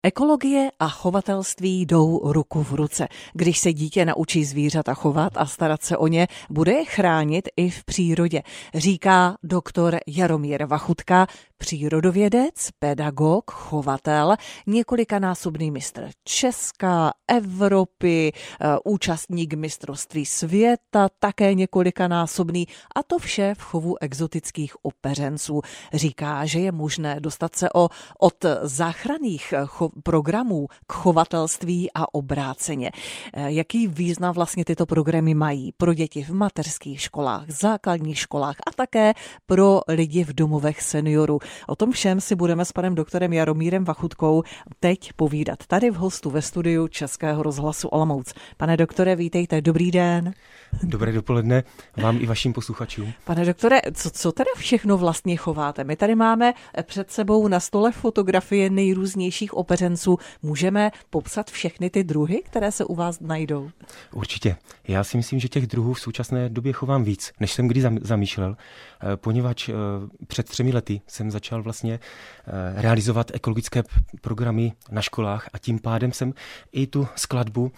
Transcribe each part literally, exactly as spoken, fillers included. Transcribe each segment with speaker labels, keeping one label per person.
Speaker 1: Ekologie a chovatelství jdou ruku v ruce. Když se dítě naučí zvířata chovat a starat se o ně, bude je chránit i v přírodě, říká doktor Jaromír Vachutka, přírodovědec, pedagog, chovatel, několikanásobný mistr Česka, Evropy, účastník mistrovství světa, také několikanásobný, a to vše v chovu exotických opeřenců. Říká, že je možné dostat se o, od záchranných cho- programů k chovatelství a obráceně. Jaký význam vlastně tyto programy mají pro děti v mateřských školách, základních školách a také pro lidi v domovech seniorů. O tom všem si budeme s panem doktorem Jaromírem Vachutkou teď povídat tady v hostu ve studiu Českého rozhlasu Olomouc. Pane doktore, vítejte, dobrý den.
Speaker 2: Dobré dopoledne vám i vašim posluchačům.
Speaker 1: Pane doktore, co, co teda všechno vlastně chováte? My tady máme před sebou na stole fotografie nejrůznějších opeřenců. Můžeme popsat všechny ty druhy, které se u vás najdou?
Speaker 2: Určitě. Já si myslím, že těch druhů v současné době chovám víc, než jsem kdy zamýšlel, poněvadž před třemi lety jsem začal vlastně realizovat ekologické programy na školách a tím pádem jsem i tu skladbu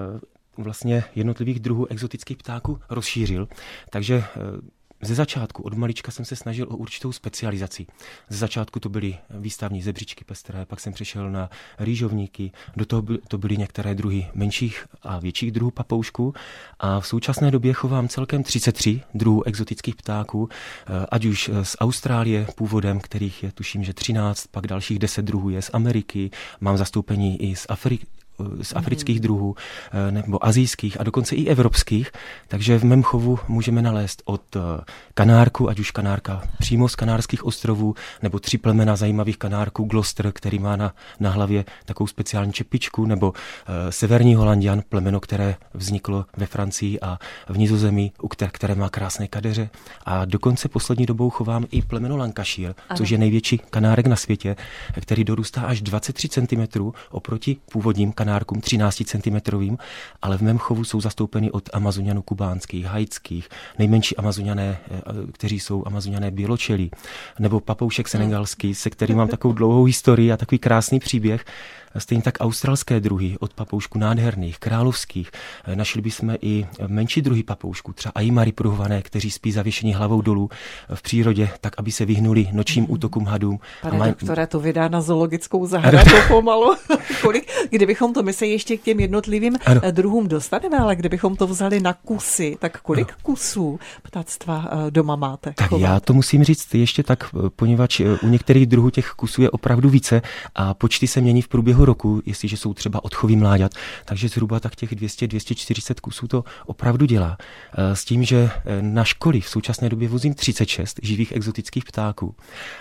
Speaker 2: vlastně jednotlivých druhů exotických ptáků rozšířil. Takže ze začátku, od malička jsem se snažil o určitou specializaci. Ze začátku to byly výstavní zebřičky pestré, pak jsem přešel na rýžovníky, do toho by, to byly některé druhy menších a větších druhů papoušků a v současné době chovám celkem třicet tři druhů exotických ptáků, ať už z Austrálie původem, kterých je tuším, že třináct, pak dalších deset druhů je z Ameriky, mám zastoupení i z Afriky, z afrických druhů nebo asijských a dokonce i evropských, takže v mém chovu můžeme nalézt od kanárku, ať už kanárka přímo z Kanárských ostrovů, nebo tři plemena zajímavých kanárků, Gloster, který má na, na hlavě takovou speciální čepičku, nebo uh, severní Holandian, plemeno, které vzniklo ve Francii a v Nizozemí, které, které má krásné kadeře. A dokonce poslední dobou chovám i plemeno Lancashire, ano. Což je největší kanárek na světě, který dorůstá až dvacet tři centimetrů oproti původním kanárkům třináct centimetrovým, ale v mém chovu jsou zastoupeny od Amazonianů kubánských, haitských, nejmenší Amazoniané, kteří jsou Amazoniané běločelí, nebo papoušek senegalský, se kterým mám takovou dlouhou historii a takový krásný příběh. Stejně tak australské druhy od papoušků nádherných, královských. Našli bychom i menší druhy papoušků, třeba aimary pruhované, kteří spí zavěšení hlavou dolů v přírodě, tak aby se vyhnuli nočním útokům hadům.
Speaker 1: Pane maj... doktore, to vydá na zoologickou zahradu pomalu. Kolik, kdybychom to, my se ještě k těm jednotlivým ano. druhům dostaneme, ale kdybychom to vzali na kusy, tak kolik ano. kusů ptactva doma máte?
Speaker 2: Tak
Speaker 1: chovat?
Speaker 2: Já to musím říct ještě tak, poněvadž u některých druhů těch kusů je opravdu více a počty se mění v průběhu roku, jestliže jsou třeba odchovy mláďat, takže zhruba tak těch dvě stě až dvě stě čtyřicet kusů to opravdu dělá. S tím, že na školy v současné době vozím třicet šest živých exotických ptáků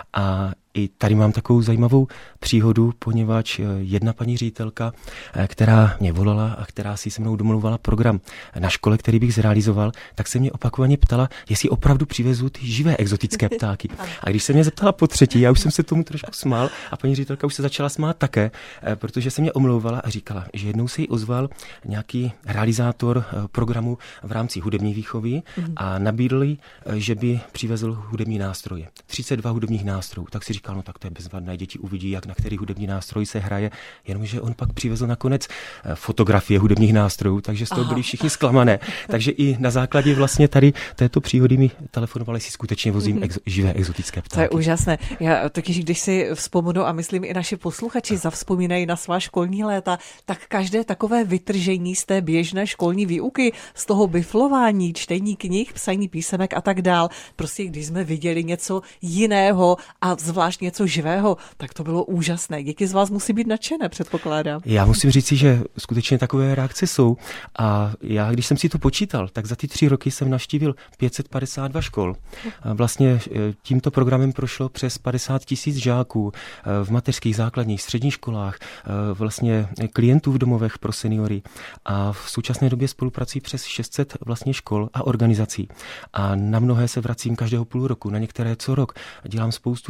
Speaker 2: a i tady mám takovou zajímavou příhodu, poněvadž jedna paní ředitelka, která mě volala a která si se mnou domluvala program na škole, který bych zrealizoval, tak se mě opakovaně ptala, jestli opravdu přivezu ty živé exotické ptáky. A když se mě zeptala po třetí, já už jsem se tomu trošku smál a paní ředitelka už se začala smát také, protože se mě omlouvala a říkala, že jednou se jí ozval nějaký realizátor programu v rámci hudební výchovy a nabídl jí, že by přivezl hudební nástroje. třicet dva hudebních nástrojů. Tak si říkal, no tak to je bezvadné, děti uvidí, jak na který hudební nástroj se hraje, jenomže on pak přivezl nakonec fotografie hudebních nástrojů, takže z toho byli všichni zklamané. Takže i na základě vlastně tady této příhody mi telefonovali, jestli skutečně vozím mm-hmm. exo, živé exotické ptáky.
Speaker 1: To je úžasné. Já totiž, když si vzpomenu a myslím i naši posluchači zavzpomínají na svá školní léta, tak každé takové vytržení z té běžné školní výuky, z toho biflování, čtení knih, psaní písemek a tak dál, prostě když jsme viděli něco jiného a zvlášť něco živého, tak to bylo úžasné. Děti z vás musí být nadšené, předpokládám.
Speaker 2: Já musím říci, že skutečně takové reakce jsou a já, když jsem si to počítal, tak za ty tři roky jsem navštívil pět set padesát dva škol. A vlastně tímto programem prošlo přes padesát tisíc žáků v mateřských, základních, středních školách, vlastně klientů v domovech pro seniory a v současné době spolupracují přes šest set vlastně škol a organizací. A na mnohé se vracím každého půl roku, na některé co rok. Dělám spoustu navazujících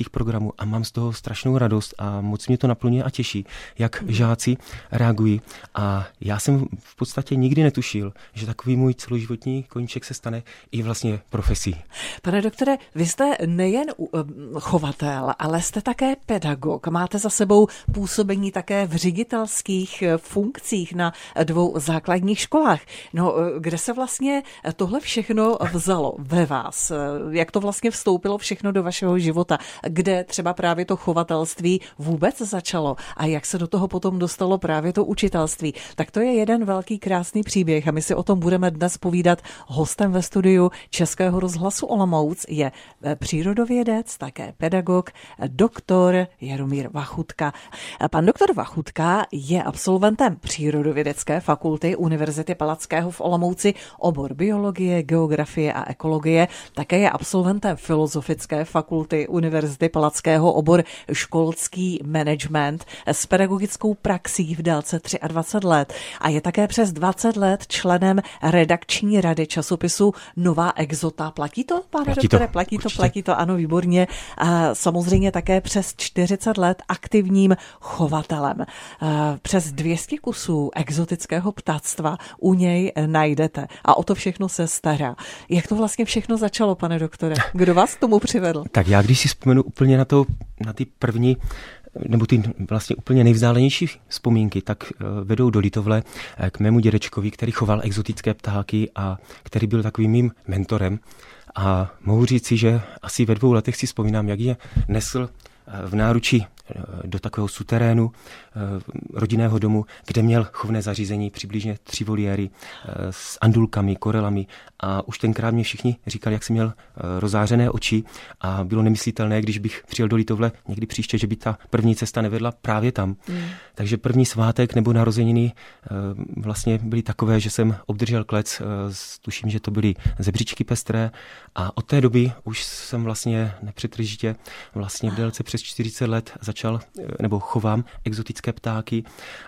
Speaker 2: vzdělávacích programů a mám z toho strašnou radost a moc mě to naplňuje a těší, jak mm. žáci reagují. A já jsem v podstatě nikdy netušil, že takový můj celoživotní koníček se stane i vlastně profesí.
Speaker 1: Pane doktore, vy jste nejen chovatel, ale jste také pedagog. Máte za sebou působení také v ředitelských funkcích na dvou základních školách. No, kde se vlastně tohle všechno vzalo ve vás? Jak to vlastně vstoupilo všechno do vašeho života? Kde třeba právě to chovatelství vůbec začalo? A jak se do toho potom dostalo právě to učitelství? Tak to je jeden velký krásný příběh a my si o tom budeme dnes povídat. Hostem ve studiu Českého rozhlasu Olomouc je přírodovědec, také pedagog, doktor Jaromír Vachutka. Pan doktor Vachutka je absolventem Přírodovědecké fakulty Univerzity Palackého v Olomouci, obor biologie, geografie a ekologie. Také je absolventem Filozofické fakulty Univerzity Palackého, obor školský management s pedagogickou praxí v délce dvacet tři let a je také přes dvacet let členem redakční rady časopisu Nová exota. Platí to, pane
Speaker 2: platí
Speaker 1: doktore?
Speaker 2: To,
Speaker 1: platí to,
Speaker 2: určitě.
Speaker 1: platí to, ano, výborně. A samozřejmě také přes čtyřicet let aktivním chovatelem. A přes dvě stě kusů exotického ptactva u něj najdete a o to všechno se stará. Jak to vlastně všechno začalo, pane doktore? Kdo vás k tomu přivedl?
Speaker 2: Tak já, když si vzpomenu úplně na to, na ty první nebo ty vlastně úplně nejvzdálenější vzpomínky, tak vedou do Litovle k mému dědečkovi, který choval exotické ptáky a který byl takovým mým mentorem. A mohu říci, že asi ve dvou letech si vzpomínám, jak je nesl v náručí do takového suterénu rodinného domu, kde měl chovné zařízení, přibližně tři voliéry s andulkami, korelami a už tenkrát mě všichni říkali, jak jsem měl rozářené oči a bylo nemyslitelné, když bych přijel do Litovle někdy příště, že by ta první cesta nevedla právě tam. Mm. Takže první svátek nebo narozeniny vlastně byly takové, že jsem obdržel klec, tuším, že to byly zebřičky pestré a od té doby už jsem vlastně nepřetržitě vlastně v délce přes čtyřicet let začal, nebo chovám exotické ptáky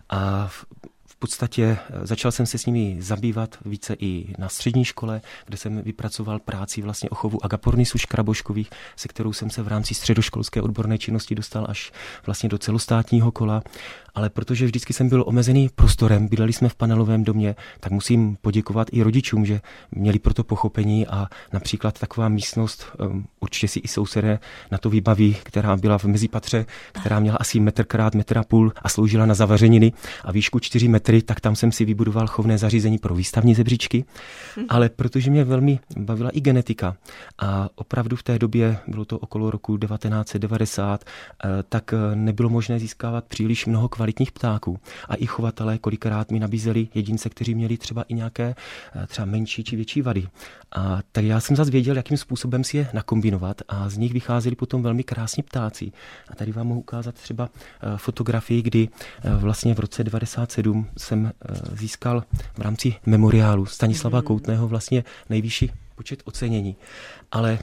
Speaker 2: a v, v podstatě začal jsem se s nimi zabývat více i na střední škole, kde jsem vypracoval práci vlastně o chovu Agapornisu škraboškových, se kterou jsem se v rámci středoškolské odborné činnosti dostal až vlastně do celostátního kola. Ale protože vždycky jsem byl omezený prostorem, bydleli jsme v panelovém domě, tak musím poděkovat i rodičům, že měli proto pochopení a například taková místnost, um, určitě si i sousedé na to vybaví, která byla v mezipatře, která měla asi metr krát metr a půl a sloužila na zavařeniny a výšku čtyři metry, tak tam jsem si vybudoval chovné zařízení pro výstavní zebřičky. Ale protože mě velmi bavila i genetika a opravdu v té době, bylo to okolo roku devatenáct set devadesát, tak nebylo možné získávat příliš mnoho kvalitních ptáků. A i chovatelé kolikrát mi nabízeli jedince, kteří měli třeba i nějaké třeba menší či větší vady. A tak já jsem zase věděl, jakým způsobem si je nakombinovat a z nich vycházeli potom velmi krásní ptáci. A tady vám mohu ukázat třeba fotografii, kdy vlastně v roce devadesát sedm jsem získal v rámci memoriálu Stanislava Koutného vlastně nejvyšší počet ocenění. Ale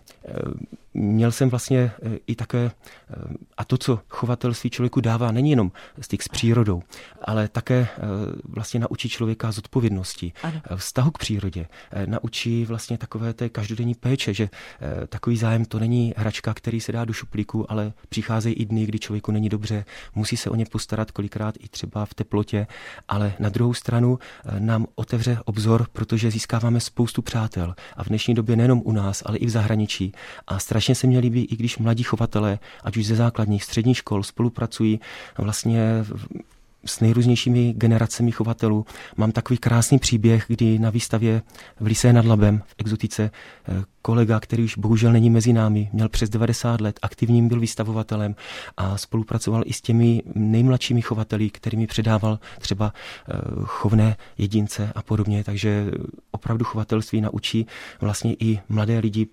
Speaker 2: měl jsem vlastně i také, a to, co chovatelství člověku dává, není jenom styk s přírodou, ale také vlastně naučí člověka zodpovědnosti, ano. Vztahu k přírodě, naučí vlastně takové té každodenní péče, že takový zájem to není hračka, který se dá do šuplíku, ale přicházejí i dny, kdy člověku není dobře, musí se o ně postarat kolikrát i třeba v teplotě, ale na druhou stranu nám otevře obzor, protože získáváme spoustu přátel a v dnešní době nejenom u nás, ale i v zahraničí. A strašně se mě líbí, i když mladí chovatelé, ať už ze základních, středních škol, spolupracují vlastně s nejrůznějšími generacemi chovatelů. Mám takový krásný příběh, kdy na výstavě v Lysé nad Labem v exotice kolega, který už bohužel není mezi námi, měl přes devadesát let, aktivním byl vystavovatelem a spolupracoval i s těmi nejmladšími chovateli, kterými předával třeba chovné jedince a podobně. Takže opravdu chovatelství naučí vlastně i mladé lidi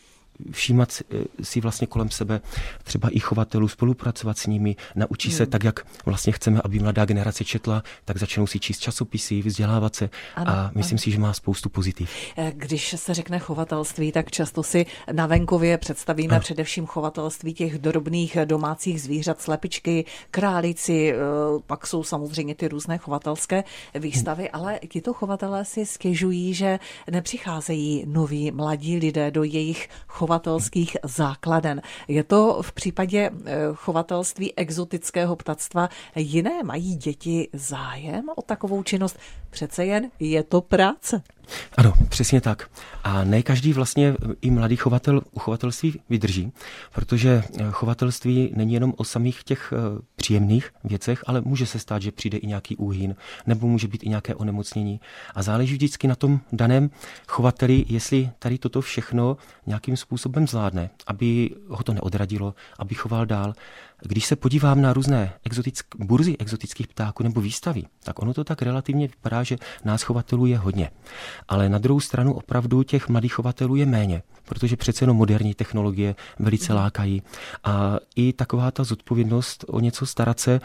Speaker 2: všímat si vlastně kolem sebe třeba i chovatelů, spolupracovat s nimi, naučí hmm. se tak, jak vlastně chceme, aby mladá generace četla, tak začnou si číst časopisy, vzdělávat se ano, a myslím ano. si, že má spoustu pozitiv.
Speaker 1: Když se řekne chovatelství, tak často si na venkově představíme ano. především chovatelství těch drobných domácích zvířat, slepičky, králíci, pak jsou samozřejmě ty různé chovatelské výstavy, hmm. ale tito chovatelé si stěžují, že nepřicházejí noví mladí lidé do jejich chovatelství chovatelských základen. Je to v případě chovatelství exotického ptactva jiné? Mají děti zájem o takovou činnost? Přece jen je to práce.
Speaker 2: Ano, přesně tak. A ne každý vlastně i mladý chovatel u chovatelství vydrží, protože chovatelství není jenom o samých těch příjemných věcech, ale může se stát, že přijde i nějaký úhyn, nebo může být i nějaké onemocnění. A záleží vždycky na tom daném chovateli, jestli tady toto všechno nějakým způsobem zvládne, aby ho to neodradilo, aby choval dál. Když se podívám na různé exotick, burzy exotických ptáků nebo výstavy, tak ono to tak relativně vypadá, že nás chovatelů je hodně. Ale na druhou stranu opravdu těch mladých chovatelů je méně, protože přece jenom moderní technologie velice lákají. A i taková ta zodpovědnost o něco starat se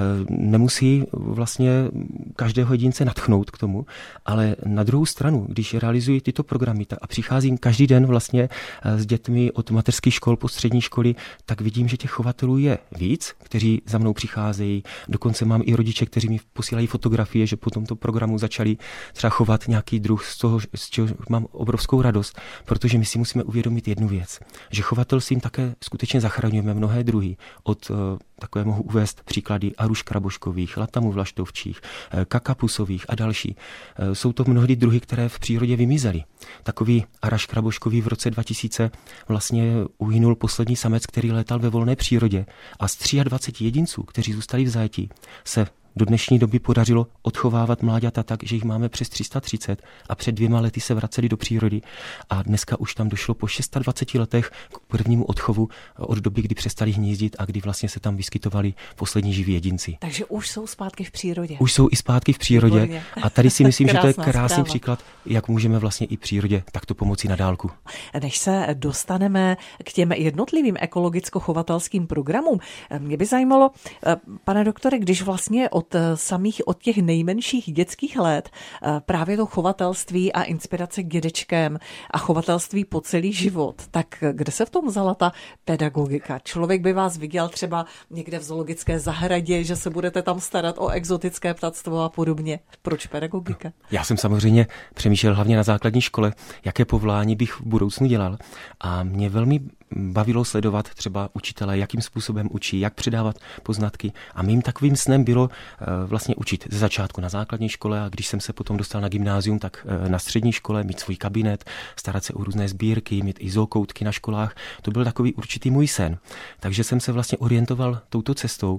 Speaker 2: nemusí vlastně každého jedince nadchnout k tomu, ale na druhou stranu, když realizuji tyto programy a přicházím každý den vlastně s dětmi od mateřských škol po střední školy, tak vidím, že těch chovatelů je víc, kteří za mnou přicházejí. Dokonce mám i rodiče, kteří mi posílají fotografie, že po tomto programu začali třeba chovat nějaký druh, z toho, z čeho mám obrovskou radost, protože my si musíme uvědomit jednu věc, že chovatelstvím také skutečně zachraňujeme mnohé druhy. Od takové mohu uvést příklady aruš kraboškových, latamů vlaštovčích, kakapusových a další. Jsou to mnohdy druhy, které v přírodě vymizely. Takový araš kraboškový v roce dva tisíce vlastně uhynul poslední samec, který létal ve volné přírodě. A z dvacet tři jedinců, kteří zůstali v zajetí, se do dnešní doby podařilo odchovávat mláďata tak, že jich máme přes tři sta třicet a před dvěma lety se vraceli do přírody a dneska už tam došlo po dvaceti šesti letech k prvnímu odchovu od doby, kdy přestali hnízdit a kdy vlastně se tam vyskytovali poslední živí jedinci.
Speaker 1: Takže už jsou zpátky v přírodě.
Speaker 2: Už jsou i zpátky v přírodě.
Speaker 1: Výborně.
Speaker 2: A tady si myslím, že to je krásný
Speaker 1: zpráva.
Speaker 2: příklad, jak můžeme vlastně i přírodě takto pomoci na dálku.
Speaker 1: Než se dostaneme k těm jednotlivým ekologicko-chovatelským programům, mě by zajímalo, pane doktore, když vlastně od samých, od těch nejmenších dětských let právě to chovatelství a inspirace k dědečkem a chovatelství po celý život, tak kde se v tom vzala ta pedagogika? Člověk by vás viděl třeba někde v zoologické zahradě, že se budete tam starat o exotické ptactvo a podobně. Proč pedagogika?
Speaker 2: Já jsem samozřejmě přemýšlel hlavně na základní škole, jaké povolání bych v budoucnu dělal. A mě velmi bavilo sledovat třeba učitele, jakým způsobem učí, jak předávat poznatky. A mým takovým snem bylo vlastně učit ze začátku na základní škole a když jsem se potom dostal na gymnázium, tak na střední škole mít svůj kabinet, starat se o různé sbírky, mít i zookoutky na školách. To byl takový určitý můj sen. Takže jsem se vlastně orientoval touto cestou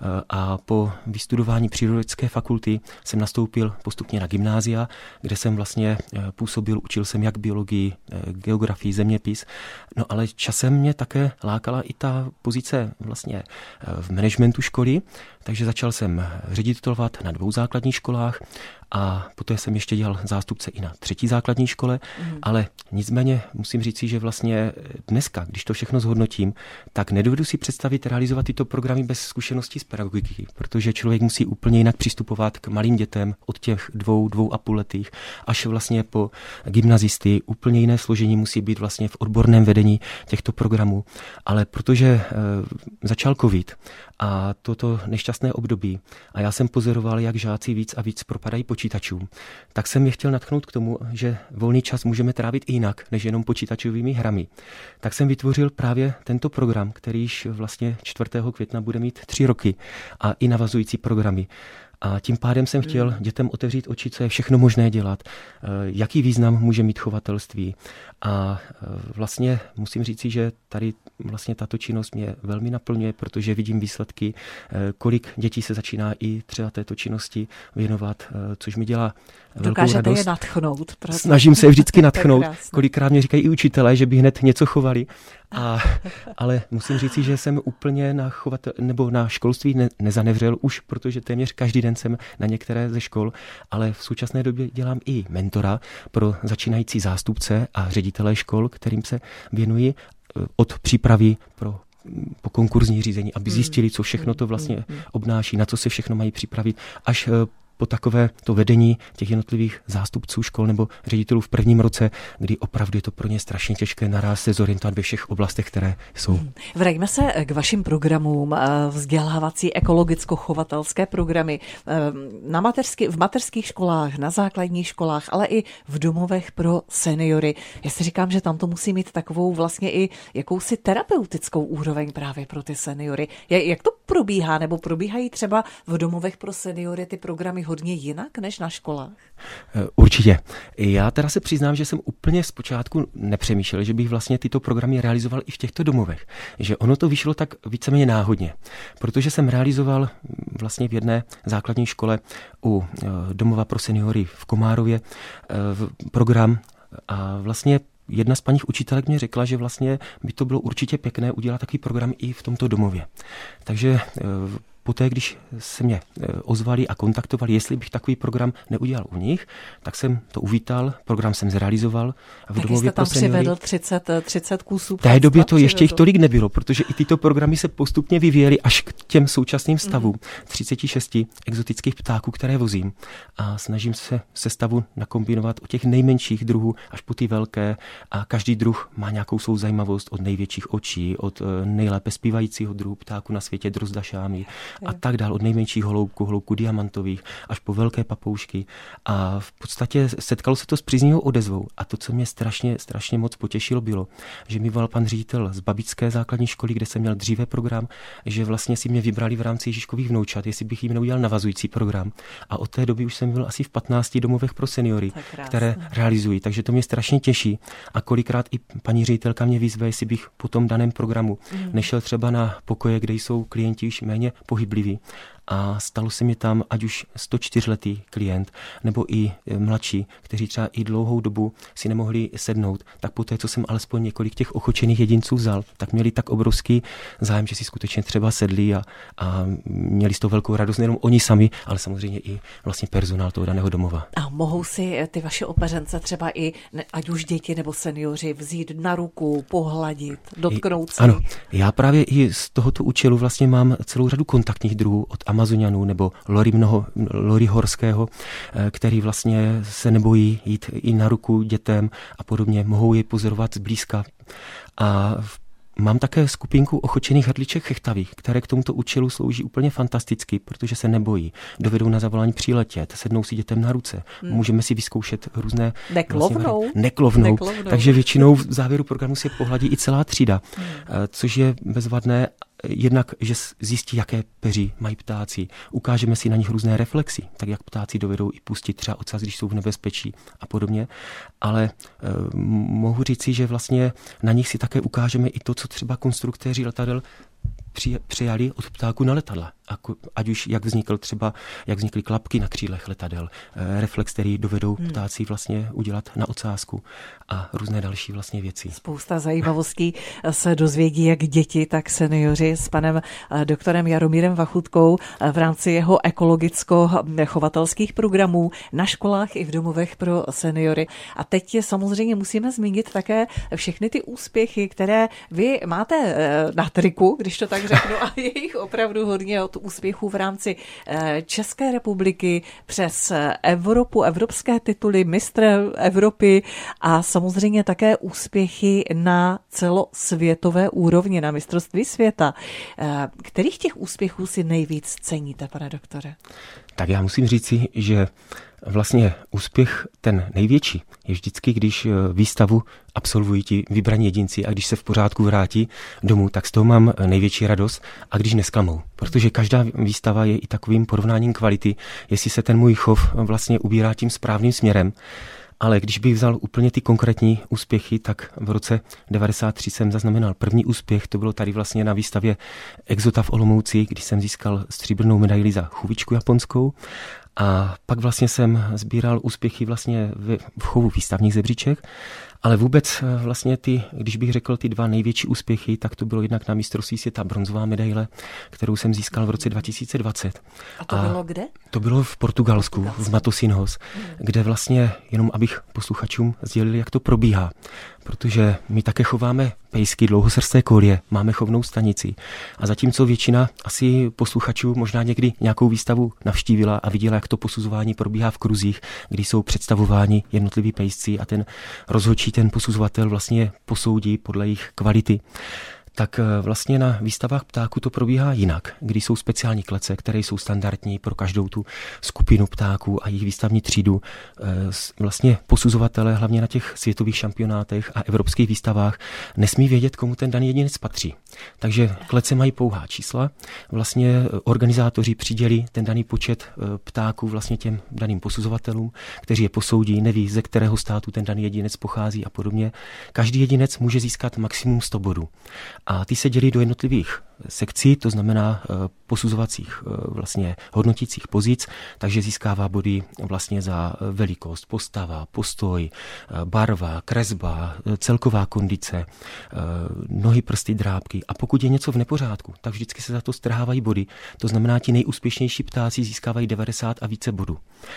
Speaker 2: a po vystudování přírodovědecké fakulty jsem nastoupil postupně na gymnázia, kde jsem vlastně působil, učil jsem jak biologii, geografii, zeměpis. No ale časem mě také lákala i ta pozice vlastně v managementu školy, takže začal jsem ředitelovat na dvou základních školách a poté jsem ještě dělal zástupce i na třetí základní škole, mm. ale nicméně musím říci, že vlastně dneska, když to všechno zhodnotím, tak nedovedu si představit realizovat tyto programy bez zkušeností z pedagogiky, protože člověk musí úplně jinak přistupovat k malým dětem od těch dvou, dvou a půl letých až vlastně po gymnazisty. Úplně jiné složení musí být vlastně v odborném vedení těchto programů, ale protože e, začal covid a toto nešťastné období a já jsem pozoroval, jak žáci víc a víc propadají počítačům, tak jsem je chtěl nadchnout k tomu, že volný čas můžeme trávit i jinak, než jenom počítačovými hrami. Tak jsem vytvořil právě tento program, který již vlastně čtvrtého května bude mít tři roky a i navazující programy. A tím pádem jsem chtěl dětem otevřít oči, co je všechno možné dělat, jaký význam může mít chovatelství. A vlastně musím říci, že tady vlastně tato činnost mě velmi naplňuje, protože vidím výsledky, kolik dětí se začíná i třeba této činnosti věnovat, což mi dělá velkou
Speaker 1: Dokážete
Speaker 2: radost.
Speaker 1: je nadchnout. Prostě.
Speaker 2: Snažím se vždycky nadchnout. Kolikrát mě říkají i učitelé, že by hned něco chovali. A, ale musím říci, že jsem úplně na chovatel, nebo na školství ne, nezanevřel už, protože téměř každý den jsem na některé ze škol, ale v současné době dělám i mentora pro začínající zástupce a ředitele škol, kterým se věnuji od přípravy pro po konkurzní řízení, aby zjistili, co všechno to vlastně obnáší, na co se všechno mají připravit, až po takové to vedení těch jednotlivých zástupců škol nebo ředitelů v prvním roce, kdy opravdu je to pro ně strašně těžké naráz se zorientovat ve všech oblastech, které jsou.
Speaker 1: Vraťme se k vašim programům, vzdělávací ekologicko-chovatelské programy na mateřský, v mateřských školách, na základních školách, ale i v domovech pro seniory. Já si říkám, že tam to musí mít takovou vlastně i jakousi terapeutickou úroveň právě pro ty seniory. Jak to probíhá, nebo probíhají třeba v domovech pro seniory ty programy hodně jinak než na školách?
Speaker 2: Určitě. Já teda se přiznám, že jsem úplně zpočátku nepřemýšlel, že bych vlastně tyto programy realizoval i v těchto domovech. Že ono to vyšlo tak víceméně náhodně, protože jsem realizoval vlastně v jedné základní škole u domova pro seniory v Komárově program a vlastně jedna z paních učitelek mě řekla, že vlastně by to bylo určitě pěkné udělat takový program i v tomto domově. Takže poté, když se mě ozvali a kontaktovali, jestli bych takový program neudělal u nich, tak jsem to uvítal, program jsem zrealizoval. V
Speaker 1: tak
Speaker 2: domově
Speaker 1: jste tam
Speaker 2: pro seniory
Speaker 1: přivedl třicet, třicet kusů.
Speaker 2: V té době to ještě jich tolik nebylo, protože i tyto programy se postupně vyvíjely až k těm současným stavům. Mm. třicet šest exotických ptáků, které vozím. A snažím se sestavu nakombinovat od těch nejmenších druhů až po ty velké. A každý druh má nějakou svou zajímavost od největších očí, od nejlépe zpívajícího druhu ptáku na světě drozda šámy a tak dál, od nejmenších holoubků, holoubků diamantových až po velké papoušky. A v podstatě setkalo se to s příznivou odezvou. A to, co mě strašně, strašně moc potěšilo, bylo, že mi volal pan ředitel z babičské základní školy, kde jsem měl dříve program, že vlastně si mě vybrali v rámci Ježíškových vnoučat, jestli bych jim neudělal navazující program. A od té doby už jsem byl asi v patnácti domovech pro seniory, které realizují. Takže to mě strašně těší. A kolikrát i paní ředitelka mě vyzve, jestli bych po tom daném programu mm. nešel třeba na pokoje, kde jsou klienti už méně pohybliví. A stalo se mi tam ať už sto čtyřletý klient, nebo i mladší, kteří třeba i dlouhou dobu si nemohli sednout, tak poté, co jsem alespoň několik těch ochočených jedinců vzal, tak měli tak obrovský zájem, že si skutečně třeba sedli a, a měli z toho velkou radost nejenom oni sami, ale samozřejmě i vlastně personál toho daného domova.
Speaker 1: A mohou si ty vaše opeřence třeba i, ať už děti nebo seniori, vzít na ruku, pohladit, dotknout se?
Speaker 2: Ano, já právě i z tohoto účelu vlastně mám celou řadu kontaktních druhů od Amazonianů nebo lory, mnoho, lory horského, který vlastně se nebojí jít i na ruku dětem a podobně. Mohou je pozorovat zblízka. A mám také skupinku ochočených hrdliček chechtavých, které k tomuto účelu slouží úplně fantasticky, protože se nebojí. Dovedou na zavolání přiletět, sednou si dětem na ruce. Hmm. Můžeme si vyzkoušet různé...
Speaker 1: Neklovnou.
Speaker 2: Vlastně, neklovnou. Neklovnou. Takže většinou v závěru programu se pohladí i celá třída, hmm. což je bezvadné. Jednak, že zjistí, jaké peří mají ptáci. Ukážeme si na nich různé reflexy, tak jak ptáci dovedou i pustit třeba ocas, když jsou v nebezpečí a podobně. Ale e, mohu říci, že vlastně na nich si také ukážeme i to, co třeba konstruktéři letadel přijali od ptáků na letadla. Ať už jak vznikl třeba, jak vznikly klapky na křílech letadel, reflex, který dovedou ptáci vlastně udělat na ocásku a různé další vlastně věci.
Speaker 1: Spousta zajímavostí se dozvědí jak děti, tak seniori s panem doktorem Jaromírem Vachutkou v rámci jeho ekologicko-chovatelských programů na školách i v domovech pro seniory. A teď samozřejmě musíme zmínit také všechny ty úspěchy, které vy máte na triku, když to tak řeknu, a je jich opravdu hodně od úspěchů v rámci České republiky přes Evropu, evropské tituly, mistr Evropy a samozřejmě také úspěchy na celosvětové úrovni, na mistrovství světa. Kterých těch úspěchů si nejvíc ceníte, pane doktore?
Speaker 2: Tak já musím říci, že vlastně úspěch ten největší je vždycky, když výstavu absolvují ti vybraní jedinci a když se v pořádku vrátí domů, tak z toho mám největší radost a když nesklamou. Protože každá výstava je i takovým porovnáním kvality, jestli se ten můj chov vlastně ubírá tím správným směrem. Ale když bych vzal úplně ty konkrétní úspěchy, tak v roce devadesát tři jsem zaznamenal první úspěch, to bylo tady vlastně na výstavě Exota v Olomouci, kdy jsem získal stříbrnou medaili za chůvičku japonskou. A pak vlastně jsem sbíral úspěchy vlastně v chovu výstavních zebříček, ale vůbec vlastně ty, když bych řekl ty dva největší úspěchy, tak to bylo jednak na mistrovství světa bronzová medaile, kterou jsem získal v roce dva tisíce dvacet.
Speaker 1: A to bylo kde?
Speaker 2: To bylo v Portugalsku, Portugalsku. v Matosinhos, hmm. kde vlastně, jenom abych posluchačům sdělil, jak to probíhá, protože my také chováme pejsky, dlouhosrsté kolie, máme chovnou stanici a zatímco většina asi posluchačů možná někdy nějakou výstavu navštívila a viděla, jak to posuzování probíhá v kruzích, kdy jsou představováni jednotliví pejsci a ten rozhodčí, ten posuzovatel vlastně posoudí podle jejich kvality. Tak vlastně na výstavách ptáků to probíhá jinak, kdy jsou speciální klece, které jsou standardní pro každou tu skupinu ptáků a jejich výstavní třídu. Vlastně posuzovatelé, hlavně na těch světových šampionátech a evropských výstavách, nesmí vědět, komu ten daný jedinec patří. Takže klece mají pouhá čísla. Vlastně organizátoři přidělí ten daný počet ptáků vlastně těm daným posuzovatelům, kteří je posoudí, neví, ze kterého státu ten daný jedinec pochází a podobně. Každý jedinec může získat maximum sto bodů. A ty se dělí do jednotlivých sekcí, to znamená posuzovacích vlastně hodnotících pozic, takže získává body vlastně za velikost, postava, postoj, barva, kresba, celková kondice, nohy, prsty, drápky. A pokud je něco v nepořádku, tak vždycky se za to strhávají body. To znamená, ti nejúspěšnější ptáci získávají devadesát a více bodů.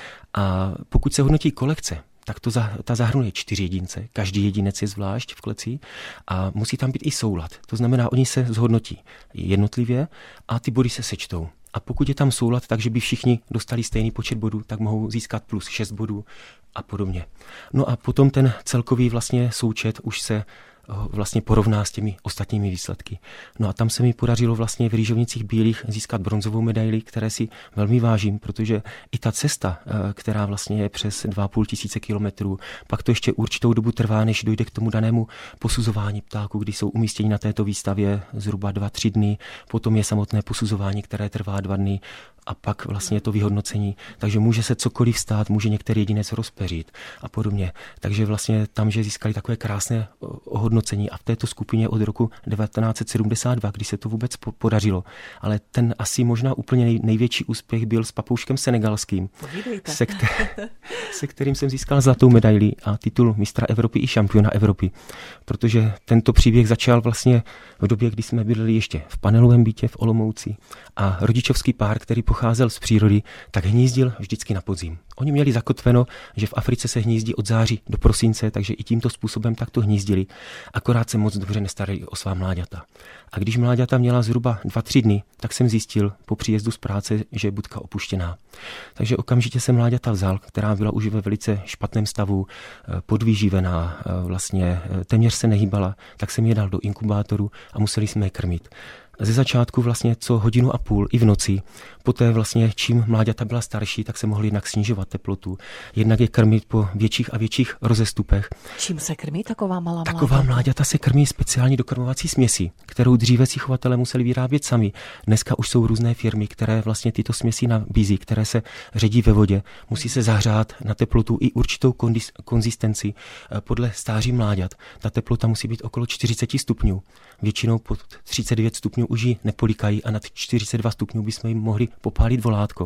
Speaker 2: A pokud se hodnotí kolekce, tak to za, ta zahrnuje čtyři jedince. Každý jedinec je zvlášť v kleci a musí tam být i soulad. To znamená, oni se zhodnotí jednotlivě a ty body se sečtou. A pokud je tam soulad, takže by všichni dostali stejný počet bodů, tak mohou získat plus šest bodů a podobně. No a potom ten celkový vlastně součet už se vlastně porovná s těmi ostatními výsledky. No a tam se mi podařilo vlastně v rýžovnicích bílých získat bronzovou medaili, které si velmi vážím, protože i ta cesta, která vlastně je přes dva a půl tisíce kilometrů, pak to ještě určitou dobu trvá, než dojde k tomu danému posuzování ptáků, kdy jsou umístěni na této výstavě zhruba dva, tři dny, potom je samotné posuzování, které trvá dva dny, a pak vlastně to vyhodnocení. Takže může se cokoliv stát, může některý jedinec rozpeřit a podobně. Takže vlastně tam, že získali takové krásné ohodnocení a v této skupině od roku devatenáct set sedmdesát dva, kdy se to vůbec podařilo. Ale ten asi možná úplně největší úspěch byl s papouškem senegalským, se, kter- se kterým jsem získal zlatou medaili a titul mistra Evropy i šampiona Evropy. Protože tento příběh začal vlastně v době, kdy jsme bydleli ještě v panelovém bytě v Olomouci a rodičovský pár, který pocházel z přírody, tak hnízdil vždycky na podzim. Oni měli zakotveno, že v Africe se hnízdí od září do prosince, takže i tímto způsobem takto hnízdili. Akorát se moc dobře nestarali o svá mláďata. A když mláďata měla zhruba dva, tři dny, tak jsem zjistil po příjezdu z práce, že je budka opuštěná. Takže okamžitě jsem mláďata vzal, která byla už ve velice špatném stavu, podvýživená, vlastně téměř se nehýbala, tak jsem je dal do inkubátoru a museli jsme je krmit. Ze začátku vlastně co hodinu a půl i v noci. Poté vlastně čím mláďata byla starší, tak se mohli jednak snižovat teplotu. Jednak je krmit po větších a větších rozestupech.
Speaker 1: Čím se krmí taková malá mláďata?
Speaker 2: Taková mláďata se krmí speciální dokrmovací směsi, kterou dříve si chovatelé museli vyrábět sami. Dneska už jsou různé firmy, které vlastně tyto směsi nabízí, které se ředí ve vodě. Musí se zahřát na teplotu i určitou kondis- konzistenci podle stáří mláďat. Ta teplota musí být okolo čtyřicet stupňů. Většinou pod třicet devět stupňů už ji nepolikají a nad čtyřicet dva stupňů bychom jim mohli popálit volátko.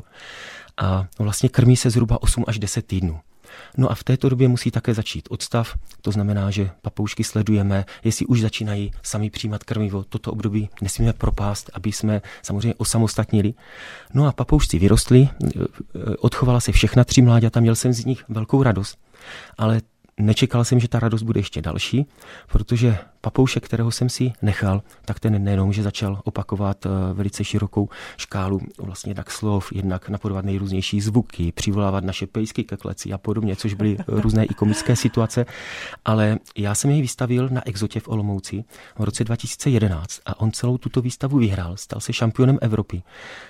Speaker 2: A vlastně krmí se zhruba osm až deset týdnů. No a v této době musí také začít odstav, to znamená, že papoušky sledujeme, jestli už začínají sami přijímat krmivo. Toto období nesmíme propást, aby jsme samozřejmě osamostatnili. No a papoušci vyrostli, odchovala se všechna tři mláďata, měl jsem z nich velkou radost, ale nečekal jsem, že ta radost bude ještě další, protože papoušek, kterého jsem si nechal, tak ten nejenom, že začal opakovat velice širokou škálu vlastně tak slov, jednak napodovat nejrůznější zvuky, přivolávat naše pejsky ke kleci a podobně, což byly různé i komické situace, ale já jsem jej vystavil na Exotě v Olomouci v roce dva tisíce jedenáct a on celou tuto výstavu vyhrál, stal se šampionem Evropy.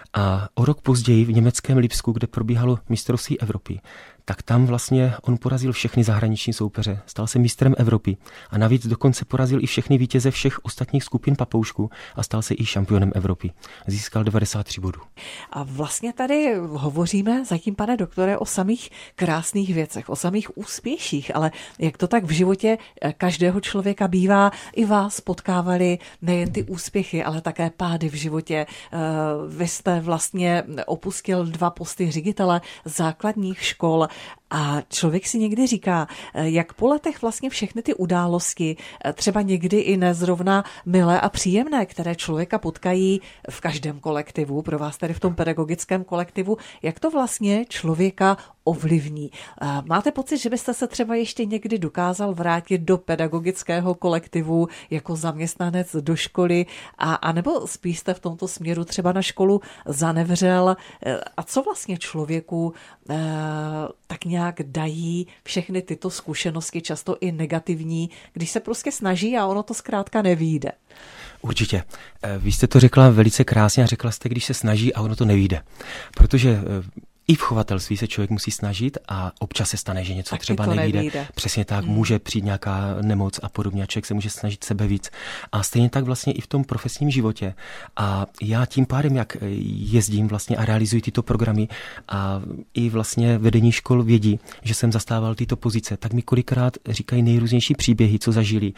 Speaker 2: A o rok později v německém Lipsku, kde probíhalo mistrovství Evropy, tak tam vlastně on porazil všechny zahraniční soupeře, stal se mistrem Evropy a navíc dokonce porazil i všechny vítěze všech ostatních skupin papoušků a stal se i šampionem Evropy. Získal devadesát tři bodů.
Speaker 1: A vlastně tady hovoříme zatím, pane doktore, o samých krásných věcech, o samých úspěších, ale jak to tak v životě každého člověka bývá, i vás potkávali nejen ty úspěchy, ale také pády v životě. Vy jste vlastně opustil dva posty ředitele základních škol A člověk si někdy říká, jak po letech vlastně všechny ty události, třeba někdy i nezrovna milé a příjemné, které člověka potkají v každém kolektivu, pro vás tady v tom pedagogickém kolektivu, jak to vlastně člověka ovlivní. Máte pocit, že byste se třeba ještě někdy dokázal vrátit do pedagogického kolektivu jako zaměstnanec do školy, a, a nebo spíš jste v tomto směru třeba na školu zanevřel? A co vlastně člověku eh, tak nějak dají všechny tyto zkušenosti, často i negativní, když se prostě snaží a ono to zkrátka nevyjde?
Speaker 2: Určitě. Vy jste to řekla velice krásně a řekla jste, když se snaží a ono to nevyjde. Protože i v chovatelství se člověk musí snažit a občas se stane, že něco
Speaker 1: tak
Speaker 2: třeba nevyjde. nevyjde. Přesně tak, hmm. může přijít nějaká nemoc a podobně a člověk se může snažit sebe víc. A stejně tak vlastně i v tom profesním životě. A já tím pádem, jak jezdím vlastně a realizuji tyto programy a i vlastně vedení škol vědí, že jsem zastával tyto pozice, tak mi kolikrát říkají nejrůznější příběhy, co zažili.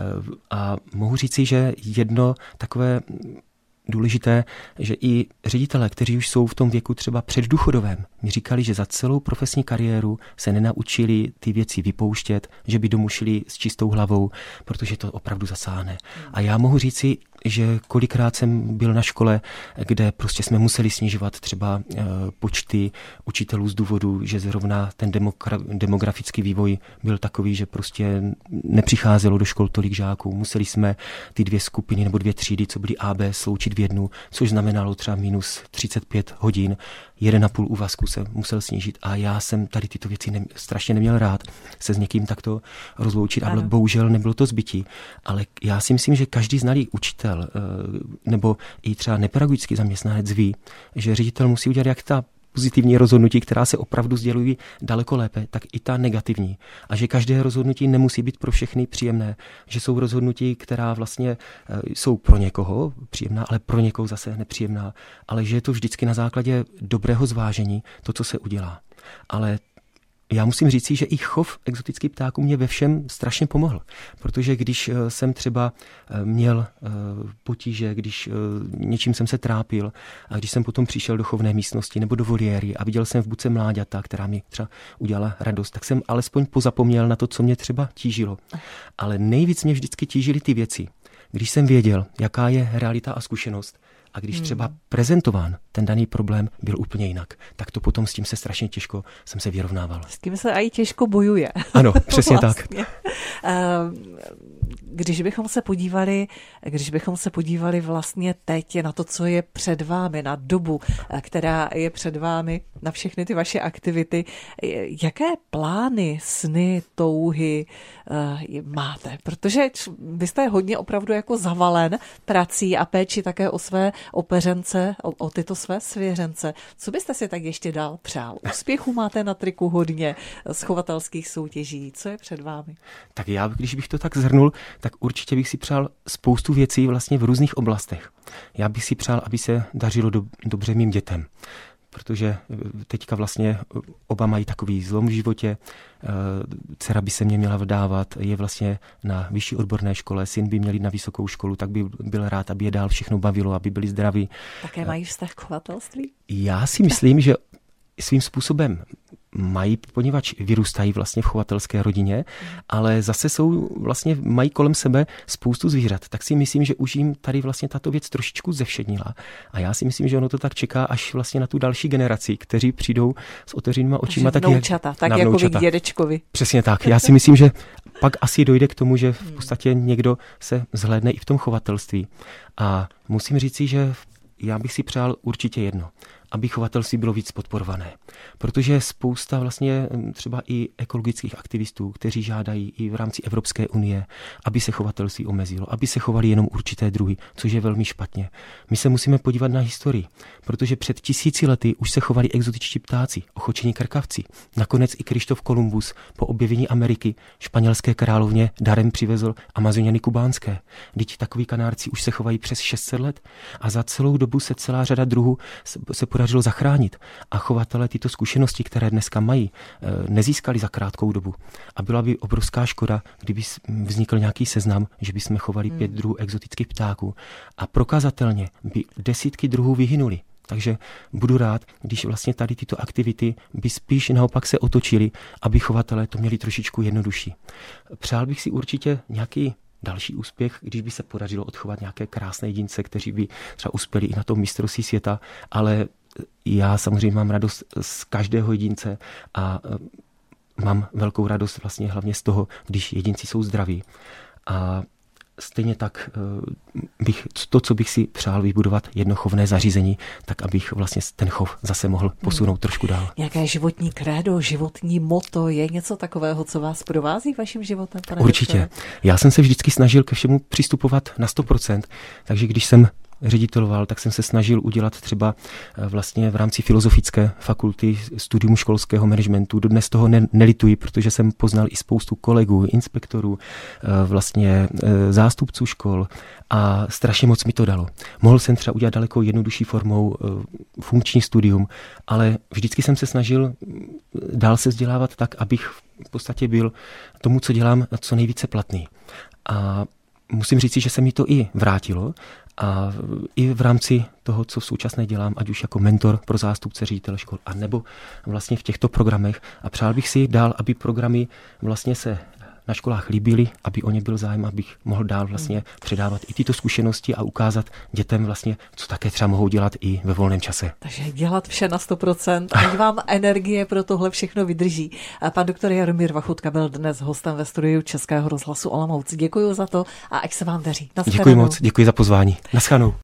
Speaker 2: A mohu říci, že jedno takové důležité, že i ředitelé, kteří už jsou v tom věku třeba předdůchodovém, mi říkali, že za celou profesní kariéru se nenaučili ty věci vypouštět, že by domů šli s čistou hlavou, protože to opravdu zasáhne. A já mohu říci, že kolikrát jsem byl na škole, kde prostě jsme museli snižovat třeba e, počty učitelů z důvodu, že zrovna ten demokra- demografický vývoj byl takový, že prostě nepřicházelo do škol tolik žáků. Museli jsme ty dvě skupiny nebo dvě třídy, co byly A B, sloučit v jednu, což znamenalo třeba minus třicet pět hodin. Jeden a půl úvazku se musel snížit a já jsem tady tyto věci ne, strašně neměl rád se s někým takto rozloučit, ale bohužel nebylo to zbytí. Ale já si myslím, že každý znalý učitel nebo i třeba nepedagogický zaměstnanec ví, že ředitel musí udělat jak ta pozitivní rozhodnutí, která se opravdu sdělují daleko lépe, tak i ta negativní. A že každé rozhodnutí nemusí být pro všechny příjemné. Že jsou rozhodnutí, která vlastně jsou pro někoho příjemná, ale pro někoho zase nepříjemná. Ale že je to vždycky na základě dobrého zvážení to, co se udělá. Ale já musím říct, že i chov exotických ptáků mě ve všem strašně pomohl, protože když jsem třeba měl potíže, když něčím jsem se trápil a když jsem potom přišel do chovné místnosti nebo do voliéry a viděl jsem v buce mláďata, která mi třeba udělala radost, tak jsem alespoň pozapomněl na to, co mě třeba tížilo. Ale nejvíc mě vždycky tížily ty věci, když jsem věděl, jaká je realita a zkušenost. A když třeba prezentován ten daný problém byl úplně jinak, tak to potom s tím se strašně těžko jsem se vyrovnával.
Speaker 1: S tím se i těžko bojuje.
Speaker 2: Ano, přesně vlastně. tak.
Speaker 1: Když bychom se podívali, když bychom se podívali vlastně teď na to, co je před vámi, na dobu, která je před vámi, na všechny ty vaše aktivity, jaké plány, sny, touhy máte? Protože vy jste hodně opravdu jako zavalen prací a péči také o své opeřence, o, o tyto své svěřence. Co byste si tak ještě dál přál? Úspěchu máte na triku hodně, z chovatelských soutěží. Co je před vámi?
Speaker 2: Tak já, když bych to tak zhrnul, tak určitě bych si přál spoustu věcí vlastně v různých oblastech. Já bych si přál, aby se dařilo do, dobře mým dětem. Protože teďka vlastně oba mají takový zlom v životě, dcera by se mě měla vdávat, je vlastně na vyšší odborné škole, syn by měl jít na vysokou školu, tak by byl rád, aby je dál všechno bavilo, aby byli zdraví.
Speaker 1: Také mají vztah k chovatelství?
Speaker 2: Já si myslím, že svým způsobem mají, poněvadž vyrůstají vlastně v chovatelské rodině, ale zase jsou vlastně, mají kolem sebe spoustu zvířat, tak si myslím, že už jim tady vlastně tato věc trošičku zevšednila. A já si myslím, že ono to tak čeká až vlastně na tu další generaci, kteří přijdou s otevřenýma očima.
Speaker 1: Takže vnoučata, tak jako vy k dědečkovi.
Speaker 2: Přesně tak. Já si myslím, že pak asi dojde k tomu, že v podstatě někdo se zhlédne i v tom chovatelství. A musím říci, že já bych si přál určitě jedno, aby chovatelství bylo víc podporované. Protože je spousta vlastně třeba i ekologických aktivistů, kteří žádají i v rámci Evropské unie, aby se chovatelství omezilo, aby se chovali jenom určité druhy, což je velmi špatně. My se musíme podívat na historii, protože před tisíci lety už se chovali exotičtí ptáci, ochočení krkavci. Nakonec i Krištof Kolumbus po objevení Ameriky španělské královně darem přivezl Amazoniany kubánské. Vždyť takový kanárci už se chovají přes šest set let a za celou dobu se celá řada druhů se podařilo zachránit. A chovatelé tyto zkušenosti, které dneska mají, nezískali za krátkou dobu. A byla by obrovská škoda, kdyby vznikl nějaký seznam, že bychom chovali hmm. pět druhů exotických ptáků a prokazatelně by desítky druhů vyhynuly. Takže budu rád, když vlastně tady tyto aktivity by spíš naopak se otočily, aby chovatelé to měli trošičku jednodušší. Přál bych si určitě nějaký další úspěch, když by se podařilo odchovat nějaké krásné jedince, kteří by třeba uspěli i na tom mistrovství světa, ale já samozřejmě mám radost z každého jedince a mám velkou radost vlastně hlavně z toho, když jedinci jsou zdraví. A stejně tak bych, to, co bych si přál vybudovat jedno chovné zařízení, tak abych vlastně ten chov zase mohl posunout hmm. trošku dál.
Speaker 1: Nějaké životní krédo, životní motto, je něco takového, co vás provází vaším životem, pane
Speaker 2: Určitě.
Speaker 1: doktore?
Speaker 2: Já jsem se vždycky snažil ke všemu přistupovat na sto procent, takže když jsem řediteloval, tak jsem se snažil udělat třeba vlastně v rámci filozofické fakulty studium školského managementu. Dodnes toho ne- nelituji, protože jsem poznal i spoustu kolegů, inspektorů, vlastně zástupců škol a strašně moc mi to dalo. Mohl jsem třeba udělat daleko jednodušší formou funkční studium, ale vždycky jsem se snažil dál se vzdělávat tak, abych v podstatě byl tomu, co dělám, co nejvíce platný. A musím říct, že se mi to i vrátilo a i v rámci toho, co v současné dělám, ať už jako mentor pro zástupce ředitele škol, a nebo vlastně v těchto programech. A přál bych si dál, aby programy vlastně se na školách líbily, aby o ně byl zájem, abych mohl dál vlastně předávat i tyto zkušenosti a ukázat dětem vlastně, co také třeba mohou dělat i ve volném čase.
Speaker 1: Takže dělat vše na sto procent, ať vám energie pro tohle všechno vydrží. A pan doktor Jaromír Vachutka byl dnes hostem ve studiu Českého rozhlasu Olomouc. Děkuji za to a ať se vám daří.
Speaker 2: Děkuji moc, děkuji za pozvání. Naschledanou.